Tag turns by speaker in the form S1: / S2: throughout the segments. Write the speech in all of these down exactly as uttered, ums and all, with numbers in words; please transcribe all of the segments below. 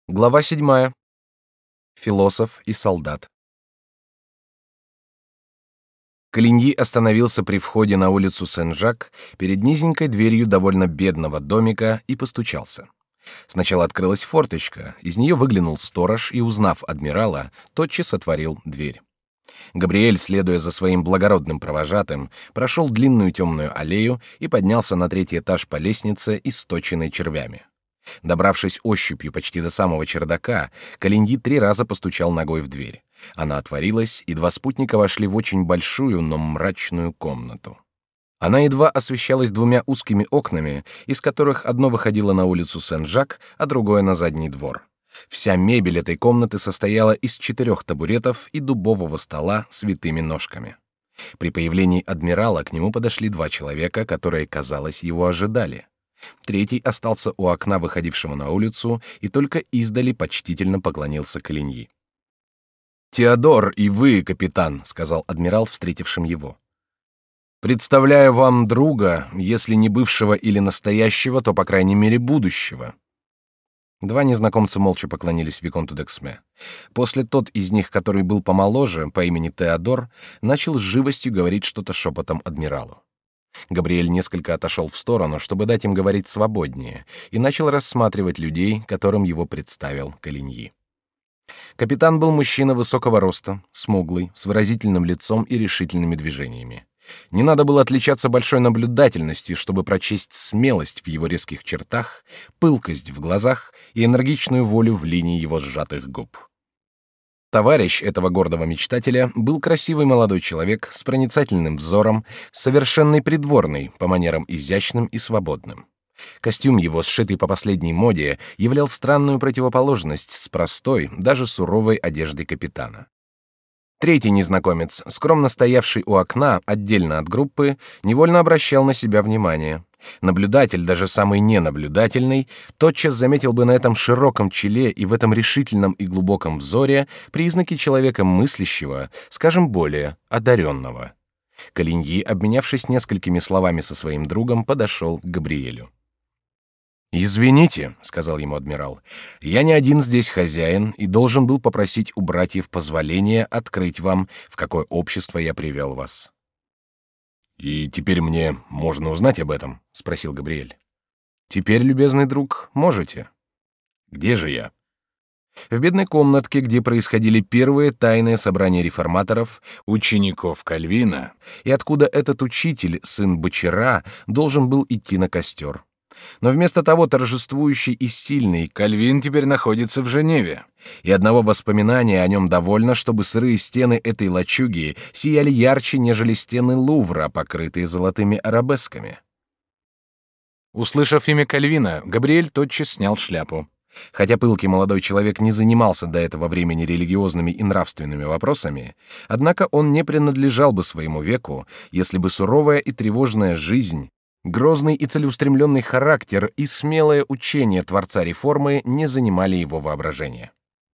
S1: Глава седьмая. Философ и солдат. Калиньи остановился при входе на улицу Сен-Жак перед низенькой дверью довольно бедного домика и постучался. Сначала открылась форточка, из нее выглянул сторож и, узнав адмирала, тотчас отворил дверь. Габриэль, следуя за своим благородным провожатым, прошел длинную темную аллею и поднялся на третий этаж по лестнице, источенной червями. Добравшись ощупью почти до самого чердака, Калиньи три раза постучал ногой в дверь. Она отворилась, и два спутника вошли в очень большую, но мрачную комнату. Она едва освещалась двумя узкими окнами, из которых одно выходило на улицу Сен-Жак, а другое на задний двор. Вся мебель этой комнаты состояла из четырех табуретов и дубового стола с витыми ножками. При появлении адмирала к нему подошли два человека, которые, казалось, его ожидали. Третий остался у окна, выходившего на улицу, и только издали почтительно поклонился Калиньи. «Теодор и вы, капитан», — сказал адмирал, встретившим его. «Представляю вам друга, если не бывшего или настоящего, то, по крайней мере, будущего». Два незнакомца молча поклонились виконту д'Эксме. После тот из них, который был помоложе, по имени Теодор, начал с живостью говорить что-то шепотом адмиралу. Габриэль несколько отошел в сторону, чтобы дать им говорить свободнее, и начал рассматривать людей, которым его представил Калиньи. Капитан был мужчина высокого роста, смуглый, с выразительным лицом и решительными движениями. Не надо было отличаться большой наблюдательностью, чтобы прочесть смелость в его резких чертах, пылкость в глазах и энергичную волю в линии его сжатых губ. Товарищ этого гордого мечтателя был красивый молодой человек с проницательным взором, совершенный придворный, по манерам изящным и свободным. Костюм его, сшитый по последней моде, являл странную противоположность с простой, даже суровой одеждой капитана. Третий незнакомец, скромно стоявший у окна, отдельно от группы, невольно обращал на себя внимание. Наблюдатель, даже самый ненаблюдательный, тотчас заметил бы на этом широком челе и в этом решительном и глубоком взоре признаки человека мыслящего, скажем более, одаренного. Калиньи, обменявшись несколькими словами со своим другом, подошел к Габриэлю. «Извините», — сказал ему адмирал, — «я не один здесь хозяин и должен был попросить у братьев позволения открыть вам, в какое общество я привел вас». «И теперь мне можно узнать об этом?» — спросил Габриэль. «Теперь, любезный друг, можете». «Где же я?» «В бедной комнатке, где происходили первые тайные собрания реформаторов, учеников Кальвина, и откуда этот учитель, сын бочара, должен был идти на костер. Но вместо того торжествующий и сильный Кальвин теперь находится в Женеве, и одного воспоминания о нем довольно, чтобы сырые стены этой лачуги сияли ярче, нежели стены Лувра, покрытые золотыми арабесками». Услышав имя Кальвина, Габриэль тотчас снял шляпу. Хотя пылкий молодой человек не занимался до этого времени религиозными и нравственными вопросами, однако он не принадлежал бы своему веку, если бы суровая и тревожная жизнь, грозный и целеустремленный характер и смелое учение Творца реформы не занимали его воображение.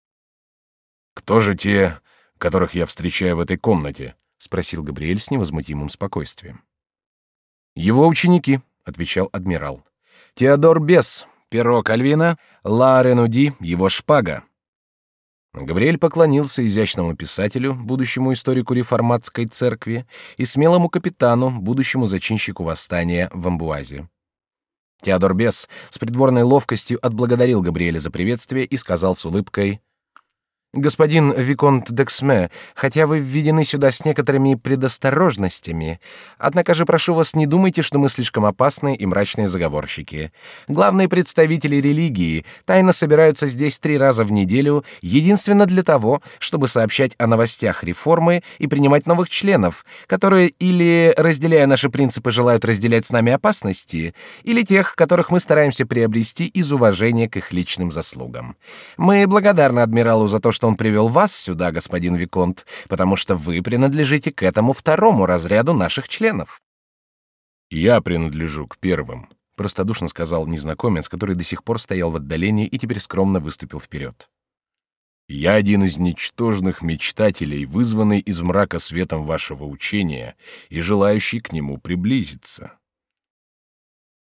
S1: «Кто же те, которых я встречаю в этой комнате?» — спросил Габриэль с невозмутимым спокойствием. «Его ученики», — отвечал адмирал. «Теодор Бес, перо Кальвина, Ла Ренуди, его шпага». Габриэль поклонился изящному писателю, будущему историку реформатской церкви, и смелому капитану, будущему зачинщику восстания в Амбуазе. Теодор Бес с придворной ловкостью отблагодарил Габриэля за приветствие и сказал с улыбкой: «Господин виконт д'Эксме, хотя вы введены сюда с некоторыми предосторожностями, однако же прошу вас, не думайте, что мы слишком опасные и мрачные заговорщики. Главные представители религии тайно собираются здесь три раза в неделю, единственно для того, чтобы сообщать о новостях реформы и принимать новых членов, которые или, разделяя наши принципы, желают разделять с нами опасности, или тех, которых мы стараемся приобрести из уважения к их личным заслугам. Мы благодарны адмиралу за то, что он привел вас сюда, господин виконт, потому что вы принадлежите к этому второму разряду наших членов». «Я принадлежу к первым», — простодушно сказал незнакомец, который до сих пор стоял в отдалении и теперь скромно выступил вперед. «Я один из ничтожных мечтателей, вызванный из мрака светом вашего учения и желающий к нему приблизиться».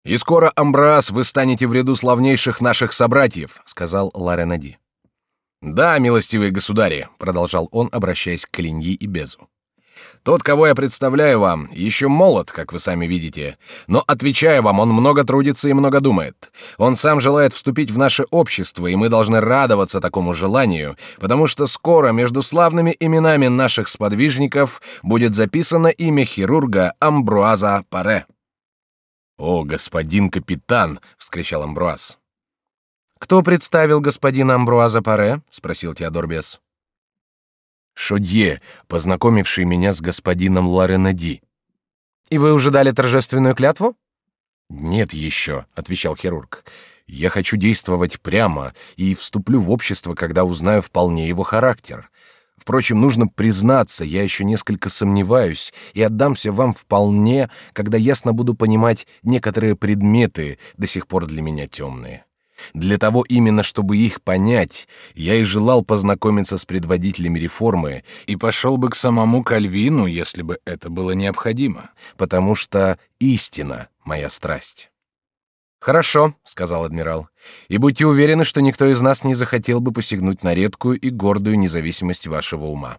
S1: «И скоро, Амброаз, вы станете в ряду славнейших наших собратьев», — сказал ла Ренади. «Да, милостивые государи», — продолжал он, обращаясь к Калиньи и Безу. «Тот, кого я представляю вам, еще молод, как вы сами видите, но, отвечаю вам, он много трудится и много думает. Он сам желает вступить в наше общество, и мы должны радоваться такому желанию, потому что скоро между славными именами наших сподвижников будет записано имя хирурга Амбруаза Паре». «О, господин капитан!» — вскричал Амбруаз.
S2: «Кто представил господина Амбруаза Паре?» — спросил Теодор Бес.
S1: «Шодье, познакомивший меня с господином ла Ренади».
S2: «И вы уже дали торжественную клятву?»
S1: «Нет еще», — отвечал хирург. «Я хочу действовать прямо и вступлю в общество, когда узнаю вполне его характер. Впрочем, нужно признаться, я еще несколько сомневаюсь и отдамся вам вполне, когда ясно буду понимать некоторые предметы, до сих пор для меня темные. Для того именно, чтобы их понять, я и желал познакомиться с предводителями реформы и пошел бы к самому Кальвину, если бы это было необходимо, потому что истина — моя страсть».
S2: «Хорошо», — сказал адмирал, — «и будьте уверены, что никто из нас не захотел бы посягнуть на редкую и гордую независимость вашего ума».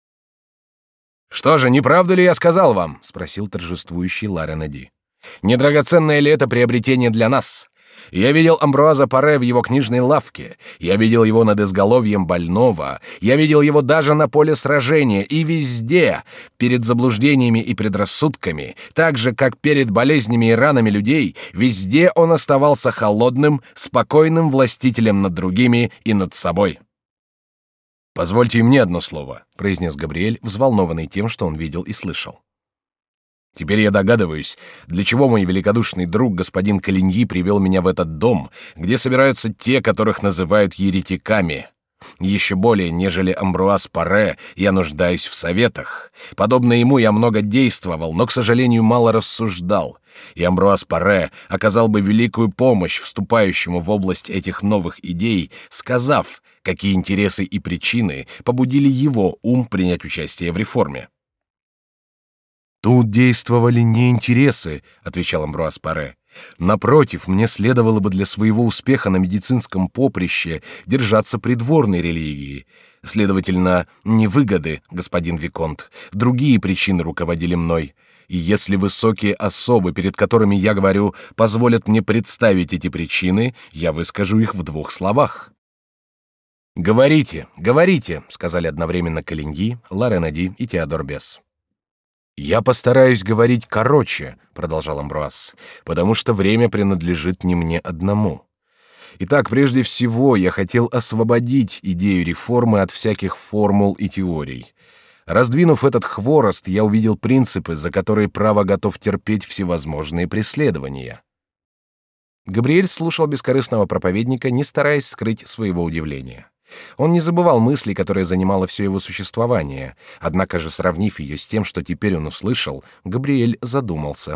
S1: «Что же, не правда ли я сказал вам?» — спросил торжествующий ла Ренади. «Не драгоценное ли это приобретение для нас? Я видел Амбруаза Паре в его книжной лавке, я видел его над изголовьем больного, я видел его даже на поле сражения, и везде, перед заблуждениями и предрассудками, так же, как перед болезнями и ранами людей, везде он оставался холодным, спокойным властителем над другими и над собой». «Позвольте и мне одно слово», — произнес Габриэль, взволнованный тем, что он видел и слышал. «Теперь я догадываюсь, для чего мой великодушный друг господин Калиньи привел меня в этот дом, где собираются те, которых называют еретиками. Еще более, нежели Амбруаз Паре, я нуждаюсь в советах. Подобно ему я много действовал, но, к сожалению, мало рассуждал. И Амбруаз Паре оказал бы великую помощь вступающему в область этих новых идей, сказав, какие интересы и причины побудили его ум принять участие в реформе».
S2: «Тут действовали не интересы», — отвечал Амбруаз Паре. «Напротив, мне следовало бы для своего успеха на медицинском поприще держаться придворной религии. Следовательно, не выгоды, господин виконт, другие причины руководили мной. И если высокие особы, перед которыми я говорю, позволят мне представить эти причины, я выскажу их в двух словах».
S1: «Говорите, говорите», — сказали одновременно Калиньи, ла Ренади и Теодор Бес.
S2: «Я постараюсь говорить короче», — продолжал Амбруаз, «потому что время принадлежит не мне одному. Итак, прежде всего, я хотел освободить идею реформы от всяких формул и теорий. Раздвинув этот хворост, я увидел принципы, за которые право готов терпеть всевозможные преследования». Габриэль слушал бескорыстного проповедника, не стараясь скрыть своего удивления. Он не забывал мысли, которая занимала все его существование, однако же, сравнив ее с тем, что теперь он услышал, Габриэль задумался.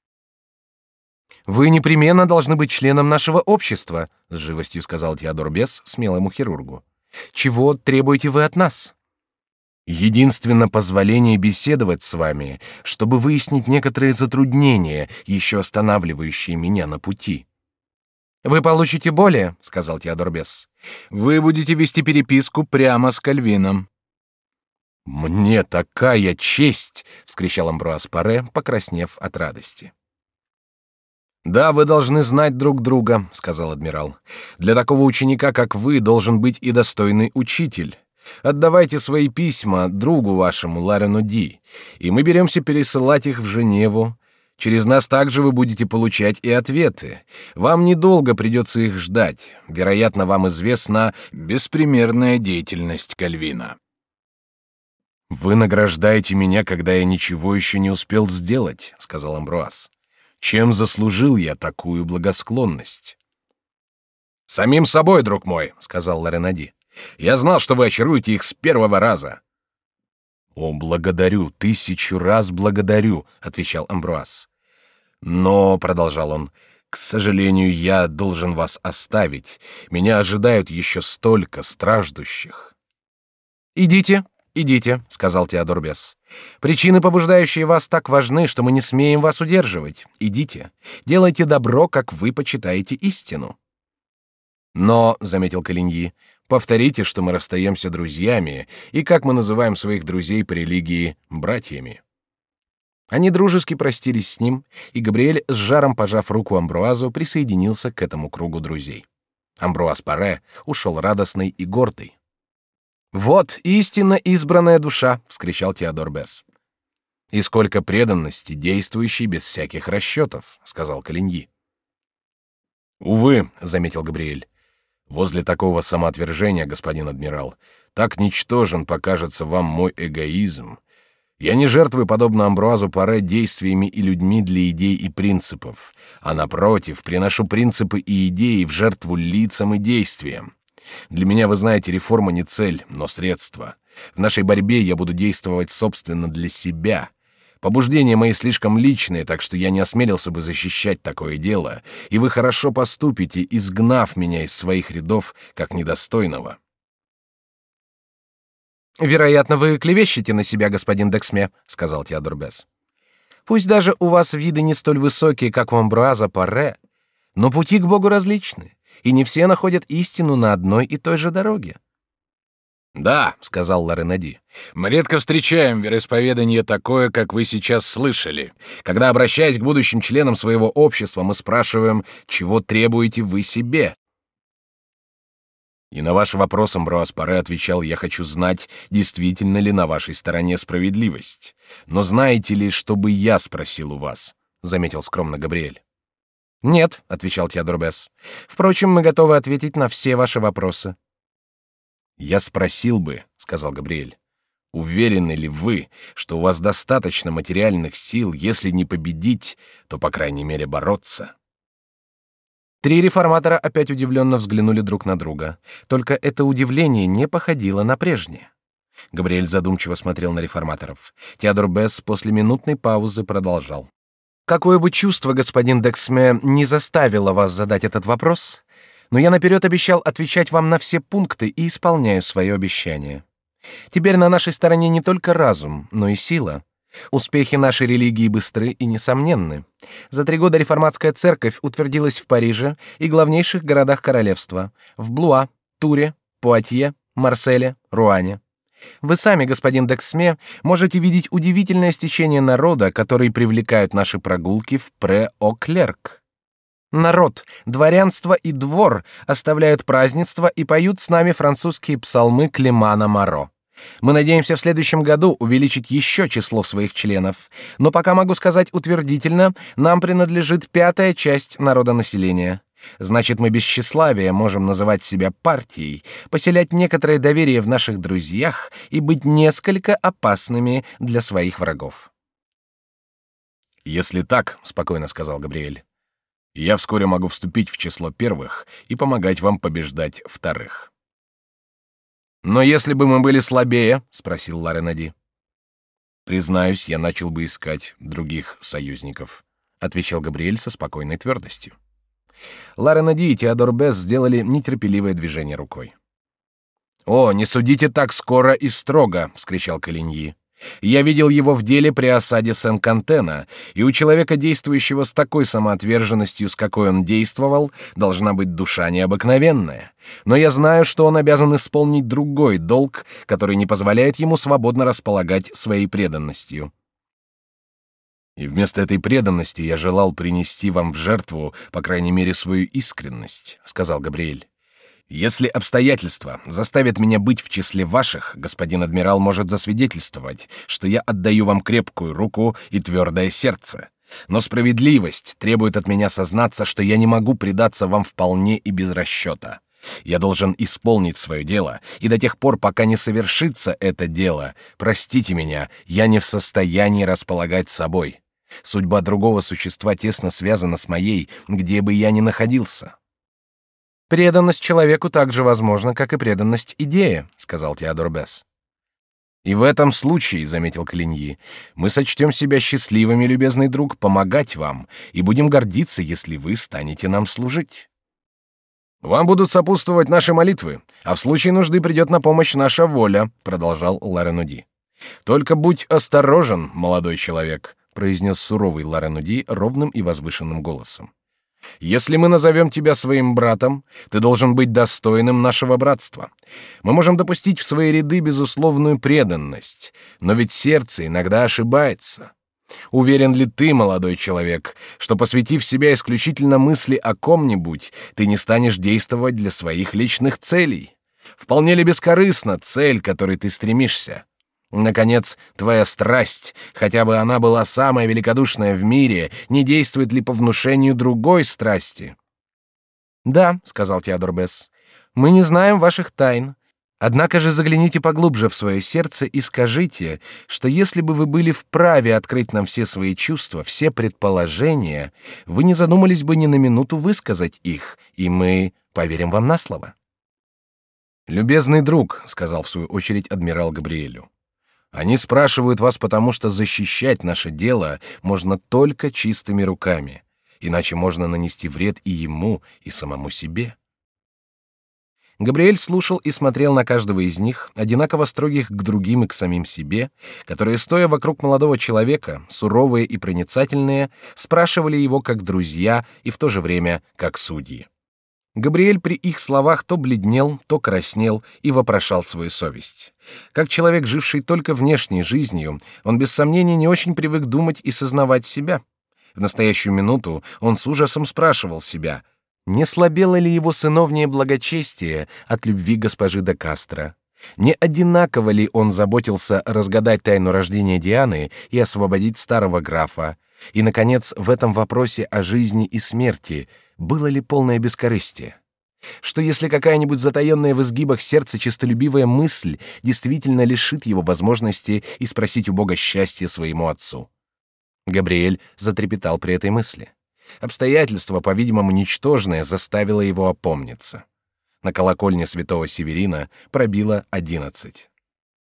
S2: «Вы непременно должны быть членом нашего общества», — с живостью сказал Теодор Бес смелому хирургу. «Чего требуете вы от нас?» «Единственно позволение беседовать с вами, чтобы выяснить некоторые затруднения, еще останавливающие меня на пути». «Вы получите более», — сказал Теодор Бес. «Вы будете вести переписку прямо с Кальвином».
S1: «Мне такая честь!» — вскричал Амбруаз Паре, покраснев от радости.
S2: «Да, вы должны знать друг друга», — сказал адмирал. «Для такого ученика, как вы, должен быть и достойный учитель. Отдавайте свои письма другу вашему, ла Ренади, и мы беремся пересылать их в Женеву. Через нас также вы будете получать и ответы. Вам недолго придется их ждать. Вероятно, вам известна беспримерная деятельность Кальвина».
S1: «Вы награждаете меня, когда я ничего еще не успел сделать», — сказал Амбруаз. «Чем заслужил я такую благосклонность?»
S2: «Самим собой, друг мой», — сказал ла Ренади. «Я знал, что вы очаруете их с первого раза».
S1: «О, благодарю, тысячу раз благодарю», — отвечал Амбруаз. «Но», — продолжал он, — «к сожалению, я должен вас оставить. Меня ожидают еще столько страждущих».
S2: «Идите,
S1: «Идите», — сказал Теодор Бесс. «Причины, побуждающие вас, так важны, что мы не смеем вас удерживать. Идите, делайте добро, как вы почитаете истину». «Но», — заметил Калиньи, — «повторите, что мы расстаемся друзьями, и как мы называем своих друзей по религии братьями». Они дружески простились с ним, и Габриэль, с жаром пожав руку Амбруазу, присоединился к этому кругу друзей. Амбруаз Паре ушел радостный и гордый. «Вот истинно избранная душа!» — вскричал Теодор Бесс. «И сколько преданности, действующей без всяких расчетов!» — сказал Калиньи. «Увы», — заметил Габриэль, — «возле такого самоотвержения, господин адмирал, так ничтожен покажется вам мой эгоизм. Я не жертвую, подобно Амбруазу Паре, действиями и людьми для идей и принципов, а, напротив, приношу принципы и идеи в жертву лицам и действиям. Для меня, вы знаете, реформа не цель, но средство. В нашей борьбе я буду действовать, собственно, для себя. Побуждения мои слишком личные, так что я не осмелился бы защищать такое дело, и вы хорошо поступите, изгнав меня из своих рядов, как недостойного». «Вероятно, вы клевещете на себя, господин Дексме», — сказал Теодор Бесс. «Пусть даже у вас виды не столь высокие, как у Амбруаза Паре, но пути к Богу различны, и не все находят истину на одной и той же дороге». «Да», — сказал ла Ренади, — «мы редко встречаем вероисповедание такое, как вы сейчас слышали, когда, обращаясь к будущим членам своего общества, мы спрашиваем, чего требуете вы себе». И на ваш вопрос Амбруаз Паре отвечал: «Я хочу знать, действительно ли на вашей стороне справедливость. Но знаете ли, что бы я спросил у вас?» — заметил скромно Габриэль. «Нет», — отвечал Теодор Бесс. «Впрочем, мы готовы ответить на все ваши вопросы». «Я спросил бы», — сказал Габриэль, — «уверены ли вы, что у вас достаточно материальных сил, если не победить, то, по крайней мере, бороться?» Три реформатора опять удивленно взглянули друг на друга. Только это удивление не походило на прежнее. Габриэль задумчиво смотрел на реформаторов. Теодор Бесс после минутной паузы продолжал. «Какое бы чувство, господин Дексме, не заставило вас задать этот вопрос, но я наперед обещал отвечать вам на все пункты и исполняю свое обещание. Теперь на нашей стороне не только разум, но и сила. Успехи нашей религии быстры и несомненны. За три года реформатская церковь утвердилась в Париже и главнейших городах королевства: в Блуа, Туре, Пуатье, Марселе, Руане. Вы сами, господин Дексме, можете видеть удивительное стечение народа, который привлекают наши прогулки в Пре-о-Клерк. Народ, дворянство и двор оставляют празднества и поют с нами французские псалмы Климана Моро. Мы надеемся в следующем году увеличить еще число своих членов, но пока могу сказать утвердительно, нам принадлежит пятая часть народонаселения. Значит, мы без тщеславия можем называть себя партией, поселять некоторое доверие в наших друзьях и быть несколько опасными для своих врагов». «Если так, — спокойно сказал Габриэль, — я вскоре могу вступить в число первых и помогать вам побеждать вторых». «Но если бы мы были слабее?» — спросил ла Ренади. «Признаюсь, я начал бы искать других союзников», — отвечал Габриэль со спокойной твердостью. Ла Ренади и Теодор Бесс сделали нетерпеливое движение рукой. «О, не судите так скоро и строго!» — вскричал Калиньи. «Я видел его в деле при осаде Сен-Кантена, и у человека, действующего с такой самоотверженностью, с какой он действовал, должна быть душа необыкновенная. Но я знаю, что он обязан исполнить другой долг, который не позволяет ему свободно располагать своей преданностью. И вместо этой преданности я желал принести вам в жертву, по крайней мере, свою искренность», — сказал Габриэль. «Если обстоятельства заставят меня быть в числе ваших, господин адмирал может засвидетельствовать, что я отдаю вам крепкую руку и твердое сердце. Но справедливость требует от меня сознаться, что я не могу предаться вам вполне и без расчета. Я должен исполнить свое дело, и до тех пор, пока не совершится это дело, простите меня, я не в состоянии располагать собой. Судьба другого существа тесно связана с моей, где бы я ни находился». «Преданность человеку так же возможна, как и преданность идее», — сказал Теодор Бесс. «И в этом случае, — заметил Калиньи, — мы сочтем себя счастливыми, любезный друг, помогать вам, и будем гордиться, если вы станете нам служить». Вам будут сопутствовать наши молитвы, а в случае нужды придет на помощь наша воля, продолжал Ла-Ренуди. Только будь осторожен, молодой человек, произнес суровый Ла-Ренуди ровным и возвышенным голосом. Если мы назовем тебя своим братом, ты должен быть достойным нашего братства. Мы можем допустить в свои ряды безусловную преданность, но ведь сердце иногда ошибается. Уверен ли ты, молодой человек, что, посвятив себя исключительно мысли о ком-нибудь, ты не станешь действовать для своих личных целей? Вполне ли бескорыстна цель, к которой ты стремишься? Наконец, твоя страсть, хотя бы она была самая великодушная в мире, не действует ли по внушению другой страсти? Да, сказал Теодор Бесс, мы не знаем ваших тайн. Однако же загляните поглубже в свое сердце и скажите, что если бы вы были вправе открыть нам все свои чувства, все предположения, вы не задумались бы ни на минуту высказать их, и мы поверим вам на слово. Любезный друг, сказал в свою очередь адмирал Габриэлю, они спрашивают вас, потому что защищать наше дело можно только чистыми руками, иначе можно нанести вред и ему, и самому себе. Габриэль слушал и смотрел на каждого из них, одинаково строгих к другим и к самим себе, которые, стоя вокруг молодого человека, суровые и проницательные, спрашивали его как друзья и в то же время как судьи. Габриэль при их словах то бледнел, то краснел и вопрошал свою совесть. Как человек, живший только внешней жизнью, он без сомнения не очень привык думать и сознавать себя. В настоящую минуту он с ужасом спрашивал себя, не слабело ли его сыновнее благочестие от любви госпожи де Кастро, не одинаково ли он заботился разгадать тайну рождения Дианы и освободить старого графа, и, наконец, в этом вопросе о жизни и смерти было ли полное бескорыстие? Что если какая-нибудь затаенная в изгибах сердца честолюбивая мысль действительно лишит его возможности и спросить у Бога счастья своему отцу? Габриэль затрепетал при этой мысли. Обстоятельство, по-видимому, ничтожное, заставило его опомниться. На колокольне святого Северина пробило одиннадцать.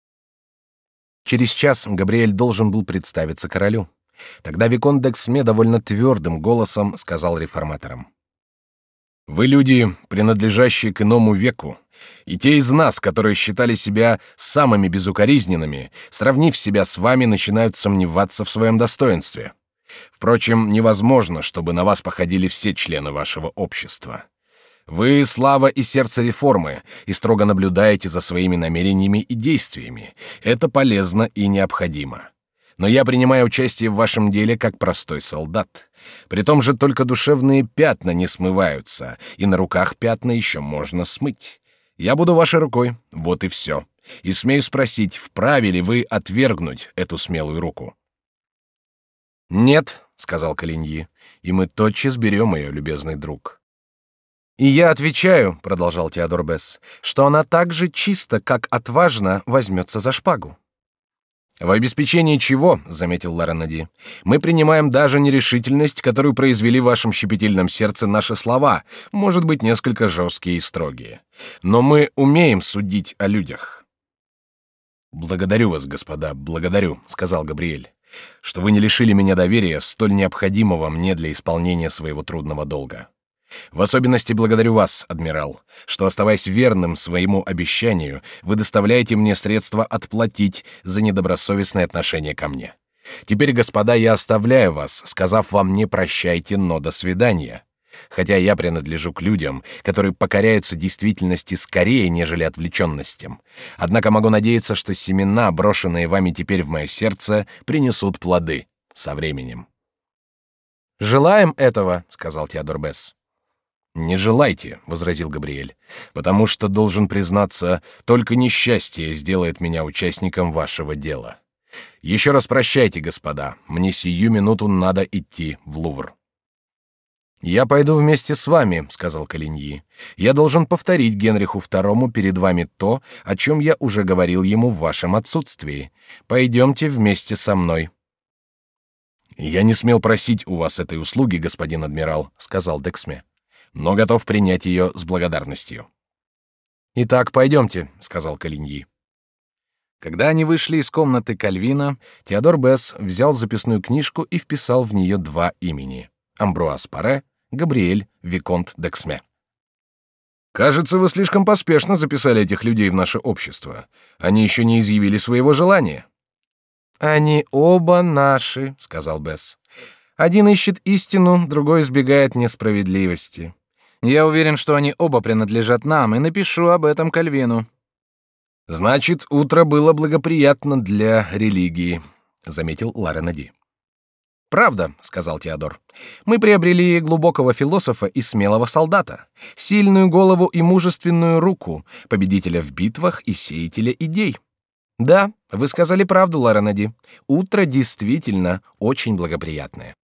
S1: Через час Габриэль должен был представиться королю. Тогда виконт д'Эксме довольно твердым голосом сказал реформаторам: «Вы люди, принадлежащие к иному веку, и те из нас, которые считали себя самыми безукоризненными, сравнив себя с вами, начинают сомневаться в своем достоинстве. Впрочем, невозможно, чтобы на вас походили все члены вашего общества. Вы — слава и сердце реформы, и строго наблюдаете за своими намерениями и действиями. Это полезно и необходимо. Но я принимаю участие в вашем деле как простой солдат. При том же только душевные пятна не смываются, и на руках пятна еще можно смыть. Я буду вашей рукой, вот и все. И смею спросить, вправе ли вы отвергнуть эту смелую руку?» «Нет», — сказал Калиньи, — «и мы тотчас берем ее, любезный друг». «И я отвечаю», — продолжал Теодор Бесс, — «что она так же чисто, как отважно возьмется за шпагу». «В обеспечении чего, — заметил Ла-Ренуди, — мы принимаем даже нерешительность, которую произвели в вашем щепетильном сердце наши слова, может быть, несколько жесткие и строгие. Но мы умеем судить о людях». «Благодарю вас, господа, благодарю», — сказал Габриэль, — «что вы не лишили меня доверия, столь необходимого мне для исполнения своего трудного долга. В особенности благодарю вас, адмирал, что, оставаясь верным своему обещанию, вы доставляете мне средства отплатить за недобросовестное отношение ко мне. Теперь, господа, я оставляю вас, сказав вам не прощайте, но до свидания. Хотя я принадлежу к людям, которые покоряются действительности скорее, нежели отвлеченностям. Однако могу надеяться, что семена, брошенные вами теперь в мое сердце, принесут плоды со временем». «Желаем этого», — сказал Теодор Бесс. «Не желайте», — возразил Габриэль, «потому что, должен признаться, только несчастье сделает меня участником вашего дела. Еще раз прощайте, господа, мне сию минуту надо идти в Лувр». «Я пойду вместе с вами», — сказал Калиньи. «Я должен повторить Генриху второму перед вами то, о чем я уже говорил ему в вашем отсутствии. Пойдемте вместе со мной». «Я не смел просить у вас этой услуги, господин адмирал», — сказал д'Эксме, «но готов принять ее с благодарностью». «Итак, пойдемте», — сказал Калиньи. Когда они вышли из комнаты Кальвина, Теодор Бесс взял записную книжку и вписал в нее два имени — Амбруаз Паре, Габриэль виконт д'Эксме.
S2: Кажется, вы слишком поспешно записали этих людей в наше общество. Они еще не изъявили своего желания.
S1: Они оба наши, сказал Бесс. Один ищет истину, другой избегает несправедливости. Я уверен, что они оба принадлежат нам, и напишу об этом Кальвину.
S2: Значит, утро было благоприятно для религии, заметил Ларенади.
S1: Правда, сказал Теодор. Мы приобрели глубокого философа и смелого солдата, сильную голову и мужественную руку, победителя в битвах и сеятеля идей. Да, вы сказали правду, Ларенади. Утро действительно очень благоприятное.